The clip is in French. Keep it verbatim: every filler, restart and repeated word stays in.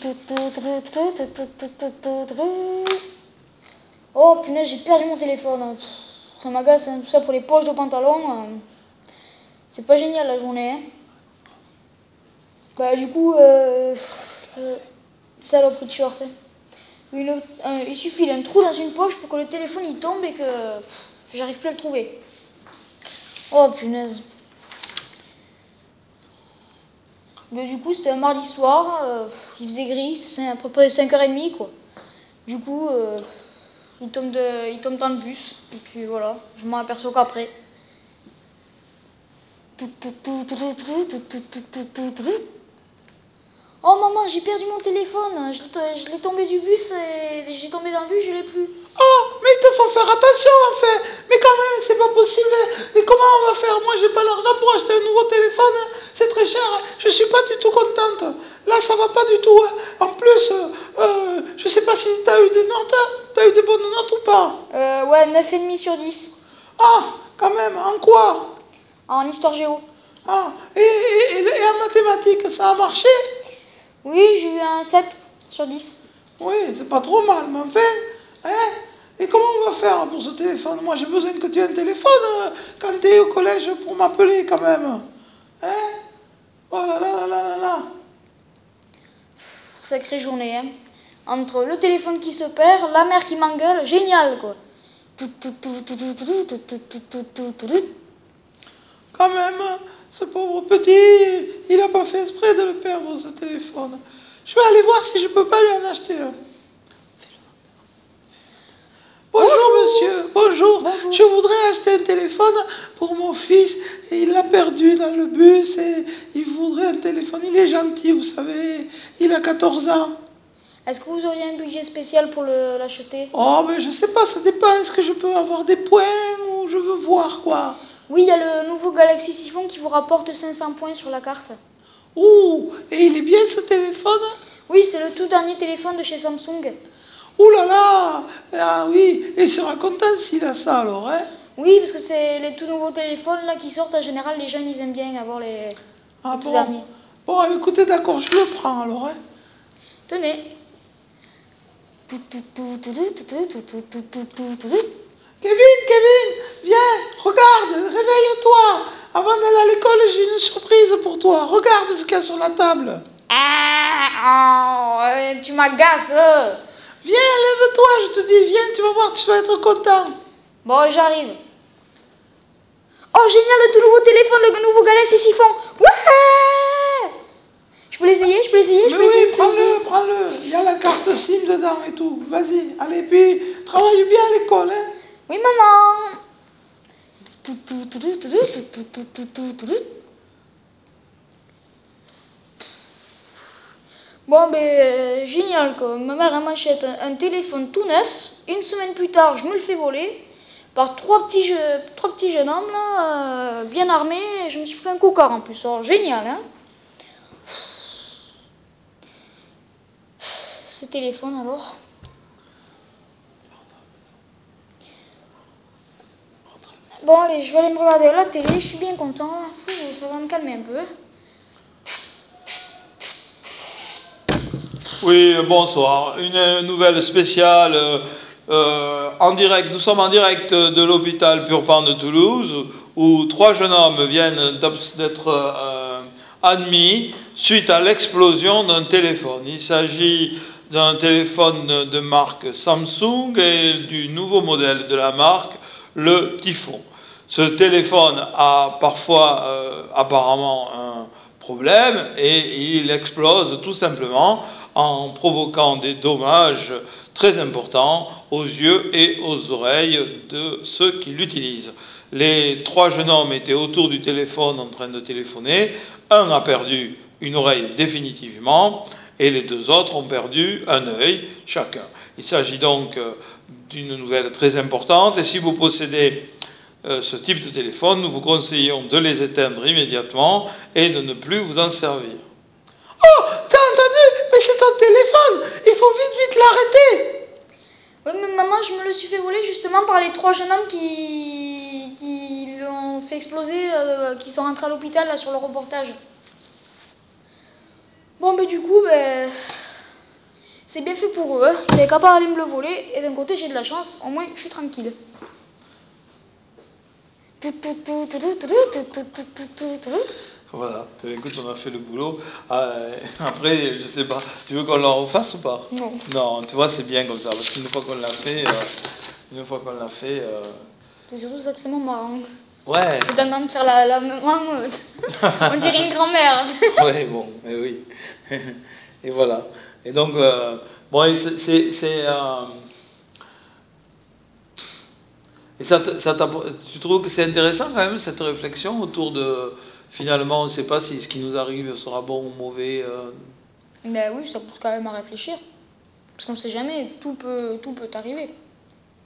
Oh punaise, j'ai perdu mon téléphone. Ça m'agace, hein, tout ça pour les poches de pantalon. C'est pas génial la journée. Hein. Bah du coup, euh, euh, salope de short. Hein. Une, euh, il suffit d'un trou dans une poche pour que le téléphone il tombe et que j'arrive plus à le trouver. Oh punaise. Mais du coup, c'était un mardi soir, euh, il faisait gris, c'est à peu près cinq heures trente quoi. Du coup, euh, il, tombe de, il tombe dans le bus, et puis voilà, je m'en aperçois qu'après. Oh maman, j'ai perdu mon téléphone, je, je l'ai tombé du bus et j'ai tombé dans le bus, je l'ai plus. Oh, mais il te faut faire attention en fait. Mais quand même, c'est pas possible. Et comment on va faire? Moi, j'ai pas l'argent pour acheter un nouveau téléphone. C'est très cher. Je suis pas du tout contente. Là, ça va pas du tout. En plus, euh, euh, je sais pas si t'as eu des notes. T'as eu des bonnes notes ou pas? Euh, ouais, neuf virgule cinq sur dix. Ah, quand même. En quoi? En histoire géo. Ah, et, et, et en mathématiques, ça a marché? Oui, j'ai eu un sept sur dix. Oui, c'est pas trop mal, mais enfin, hein? Et comment on va faire pour ce téléphone? Moi, j'ai besoin que tu aies un téléphone euh, quand tu es au collège pour m'appeler quand même. Hein? Oh là là là là là là. Sacrée journée, hein. Entre le téléphone qui se perd, la mère qui m'engueule, génial, quoi. Quand même, ce pauvre petit, il n'a pas fait exprès de le perdre, ce téléphone. Je vais aller voir si je peux pas lui en acheter un. Bonjour, Bonjour. monsieur, bonjour. Bonjour. Je voudrais acheter un téléphone pour mon fils. Et il l'a perdu dans le bus et il voudrait un téléphone. Il est gentil, vous savez. Il a quatorze ans. Est-ce que vous auriez un budget spécial pour le- l'acheter? Oh, mais je sais pas, ça dépend. Est-ce que je peux avoir des points ou je veux voir quoi? Oui, il y a le nouveau Galaxy Siphon qui vous rapporte cinq cents points sur la carte. Ouh, et il est bien ce téléphone? Oui, c'est le tout dernier téléphone de chez Samsung. Ouh là là. Ah oui, et il sera content s'il a ça alors, hein? Oui, parce que c'est les tout nouveaux téléphones là qui sortent en général, les gens ils aiment bien avoir les, Ah les tout bon? derniers. Bon, écoutez, d'accord, je le prends alors, hein? Tenez. Kevin, Kevin, viens, regarde, réveille-toi. Avant d'aller à l'école, j'ai une surprise pour toi. Regarde ce qu'il y a sur la table. Ah, oh, tu m'agaces. Viens, lève-toi, je te dis, viens, tu vas voir, tu vas être content. Bon, j'arrive. Oh, génial, le tout nouveau téléphone, le nouveau Galaxy Siphon. Ouais. Je peux l'essayer, je peux l'essayer, je Mais peux l'essayer. oui, prends-le, prends-le. Il y a la carte SIM dedans et tout. Vas-y, allez, puis travaille bien à l'école, hein. Oui, maman. Bon, ben, euh, génial, quoi. Ma mère, elle m'achète un, un téléphone tout neuf. Une semaine plus tard, je me le fais voler par trois petits, je, trois petits jeunes hommes, là, euh, bien armés. Et je me suis pris un cocard en plus. Alors, génial, hein. Ce téléphone, alors. Bon, allez, je vais aller me regarder la télé. Je suis bien content. Ça va me calmer un peu. Oui, bonsoir. Une nouvelle spéciale euh, en direct. Nous sommes en direct de l'hôpital Purpan de Toulouse où trois jeunes hommes viennent d'être euh, admis suite à l'explosion d'un téléphone. Il s'agit d'un téléphone de marque Samsung et du nouveau modèle de la marque, le Typhon. Ce téléphone a parfois euh, apparemment un problème et il explose tout simplement en provoquant des dommages très importants aux yeux et aux oreilles de ceux qui l'utilisent. Les trois jeunes hommes étaient autour du téléphone en train de téléphoner. Un a perdu une oreille définitivement et les deux autres ont perdu un œil chacun. Il s'agit donc d'une nouvelle très importante et si vous possédez euh, ce type de téléphone, nous vous conseillons de les éteindre immédiatement et de ne plus vous en servir. Oh, t'as entendu? Mais c'est ton téléphone. Il faut vite, vite l'arrêter. Oui, mais maman, je me le suis fait voler justement par les trois jeunes hommes qui, qui l'ont fait exploser, euh, qui sont rentrés à l'hôpital là, sur le reportage. Bon, ben du coup, ben, c'est bien fait pour eux. Hein. Ils n'avaient qu'à pas aller me le voler. Et d'un côté, j'ai de la chance. Au moins, je suis tranquille. Voilà, écoute, on a fait le boulot. Euh, après, je sais pas, tu veux qu'on l'en refasse ou pas? Non. Non, tu vois, c'est bien comme ça, parce qu'une fois qu'on l'a fait, euh, une fois qu'on l'a fait... Euh... C'est surtout sacrément marrant. Ouais. Et d'entendre faire la, la maman, on dirait une grand-mère. Ouais, bon, mais oui. Et voilà. Et donc, euh, bon, c'est... c'est euh... Et ça, ça tu trouves que c'est intéressant quand même, cette réflexion autour de... Finalement, on ne sait pas si ce qui nous arrive sera bon ou mauvais. Euh... Ben oui, ça pousse quand même à réfléchir. Parce qu'on ne sait jamais, tout peut, tout peut arriver.